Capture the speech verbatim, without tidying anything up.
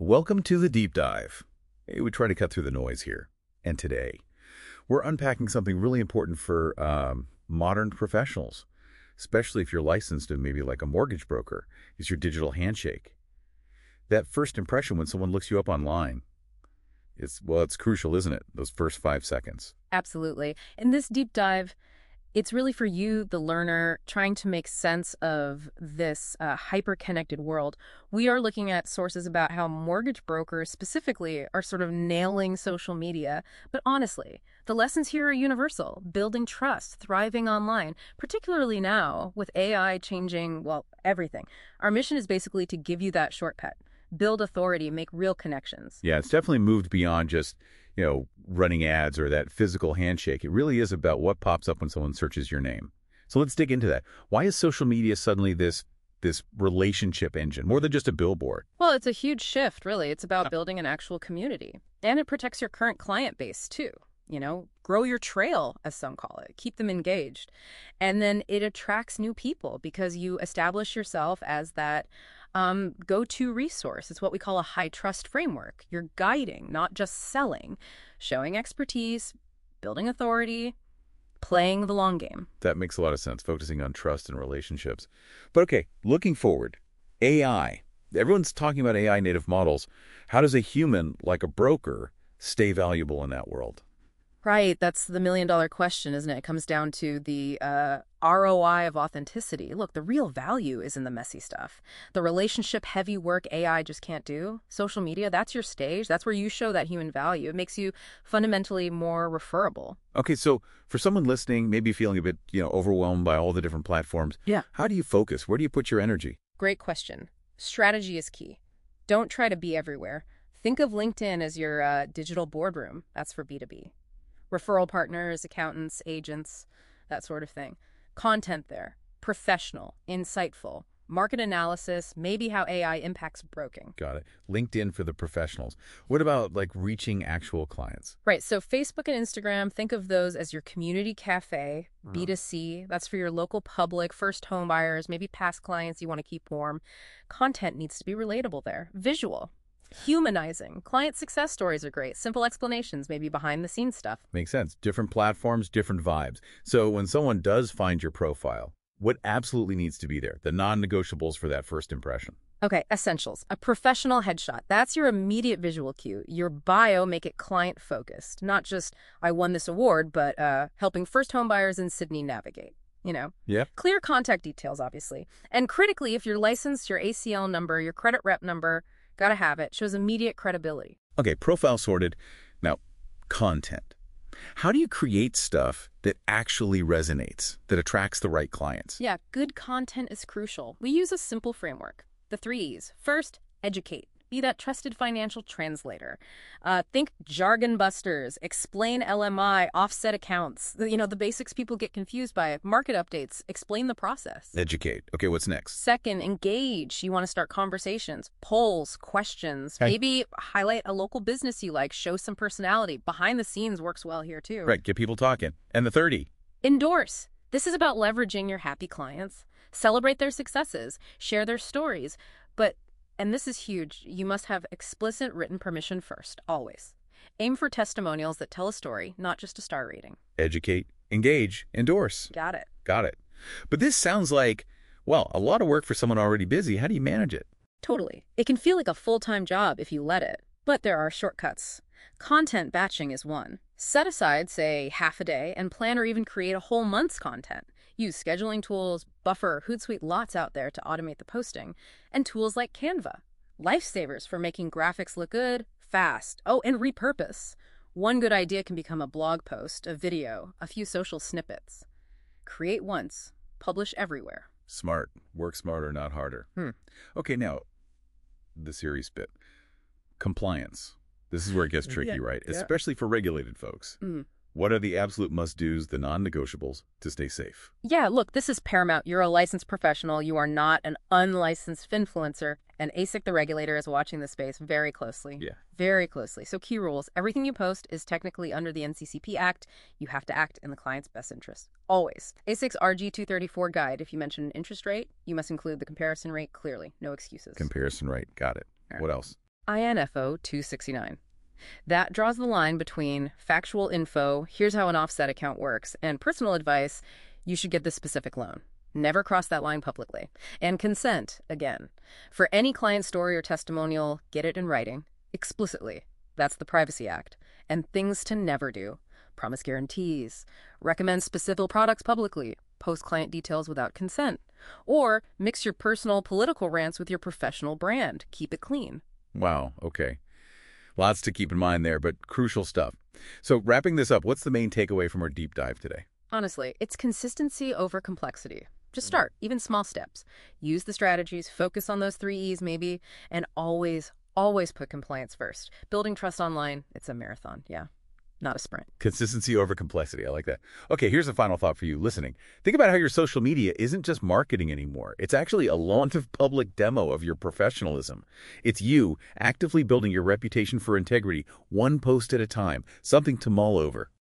Welcome to the deep dive. Hey, we try to cut through the noise here. And today, we're unpacking something really important for um, modern professionals, especially if you're licensed in maybe like a mortgage broker, is your digital handshake. That first impression when someone looks you up online, it's, well, it's crucial, isn't it? Those first five seconds. Absolutely. In this deep dive, it's really for you, the learner, trying to make sense of this uh, hyper-connected world. We are looking at sources about how mortgage brokers specifically are sort of nailing social media. But honestly, the lessons here are universal: building trust, thriving online, particularly now with A I changing, well, everything. Our mission is basically to give you that shortcut. Build authority, make real connections. Yeah, it's definitely moved beyond just, you know, running ads or that physical handshake. It really is about what pops up when someone searches your name. So let's dig into that. Why is social media suddenly this this relationship engine, more than just a billboard? Well, it's a huge shift, really. It's about building an actual community. And it protects your current client base, too. You know, grow your trail, as some call it. Keep them engaged. And then it attracts new people because you establish yourself as that um, go-to resource. It's what we call a high-trust framework. You're guiding, not just selling, showing expertise, building authority, playing the long game. That makes a lot of sense, focusing on trust and relationships. But okay, looking forward, A I. Everyone's talking about A I native models. How does a human, like a broker, stay valuable in that world? Right, that's the million-dollar question, isn't it? It comes down to the uh, R O I of authenticity. Look, the real value is in the messy stuff. The relationship-heavy work A I just can't do. Social media, that's your stage. That's where you show that human value. It makes you fundamentally more referable. Okay, so for someone listening, maybe feeling a bit, you know, overwhelmed by all the different platforms, Yeah. how do you focus? Where do you put your energy? Great question. Strategy is key. Don't try to be everywhere. Think of LinkedIn as your uh, digital boardroom. That's for B two B. Referral partners, accountants, agents, that sort of thing. Content there, professional, insightful, market analysis, maybe how A I impacts broking. Got it. LinkedIn for the professionals. What about like reaching actual clients? Right, so Facebook and Instagram, think of those as your community cafe, B two C. That's for your local public, first home buyers, maybe past clients you want to keep warm. Content needs to be relatable there, visual. Humanizing. Client success stories are great. Simple explanations, maybe behind the scenes stuff. Makes sense. Different platforms, different vibes. So when someone does find your profile, what absolutely needs to be there? The non-negotiables for that first impression. Okay, essentials. A professional headshot. That's your immediate visual cue. Your bio, make it client-focused. Not just, I won this award, but uh, helping first home buyers in Sydney navigate. You know? Yeah. Clear contact details, obviously. And critically, if you're licensed, your A C L number, your credit rep number, gotta have it. Shows immediate credibility. Okay, profile sorted. Now, content. How do you create stuff that actually resonates, that attracts the right clients? Yeah, good content is crucial. We use a simple framework. The three E's. First, educate. Be that trusted financial translator. Uh, think jargon busters, explain L M I, offset accounts. The, you know, the basics people get confused by. Market updates, explain the process. Educate. Okay, what's next? Second, engage. You want to start conversations, polls, questions. Okay. Maybe highlight a local business you like, show some personality. Behind the scenes works well here too. Right, get people talking. And the third E? Endorse. This is about leveraging your happy clients. Celebrate their successes, share their stories. But and this is huge, you must have explicit written permission first, always. Aim for testimonials that tell a story, not just a star rating. Educate, engage, endorse. Got it. Got it. But this sounds like, well, a lot of work for someone already busy. How do you manage it? Totally. It can feel like a full-time job if you let it. But there are shortcuts. Content batching is one. Set aside, say, half a day and plan or even create a whole month's content. Use scheduling tools, Buffer, Hootsuite, lots out there to automate the posting, and tools like Canva. Lifesavers for making graphics look good, fast. Oh, and repurpose. One good idea can become a blog post, a video, a few social snippets. Create once, publish everywhere. Smart. Work smarter, not harder. Hmm. Okay, now, the serious bit. Compliance. This is where it gets tricky, Yeah, right? yeah. Especially for regulated folks. Mm. What are the absolute must-dos, the non-negotiables, to stay safe? Yeah, look, this is paramount. You're a licensed professional. You are not an unlicensed finfluencer. And A S I C, the regulator, is watching this space very closely. Yeah. Very closely. So key rules. Everything you post is technically under the N C C P Act. You have to act in the client's best interest. Always. A S I C's R G two thirty-four guide. If you mention an interest rate, you must include the comparison rate clearly. No excuses. Comparison rate. Got it. All right. What else? I N F O two sixty-nine. That draws the line between factual info, here's how an offset account works, and personal advice, you should get this specific loan. Never cross that line publicly. And consent, again. For any client story or testimonial, get it in writing, explicitly. That's the Privacy Act. And things to never do. Promise guarantees. Recommend specific products publicly. Post client details without consent. Or mix your personal political rants with your professional brand. Keep it clean. Wow, okay. Lots to keep in mind there, but crucial stuff. So wrapping this up, what's the main takeaway from our deep dive today? Honestly, it's consistency over complexity. Just start, even small steps. Use the strategies, focus on those three E's maybe, and always, always put compliance first. Building trust online, it's a marathon, yeah, not a sprint. Consistency over complexity. I like that. Okay, here's a final thought for you listening. Think about how your social media isn't just marketing anymore. It's actually a live public demo of your professionalism. It's you actively building your reputation for integrity, one post at a time, something to mull over.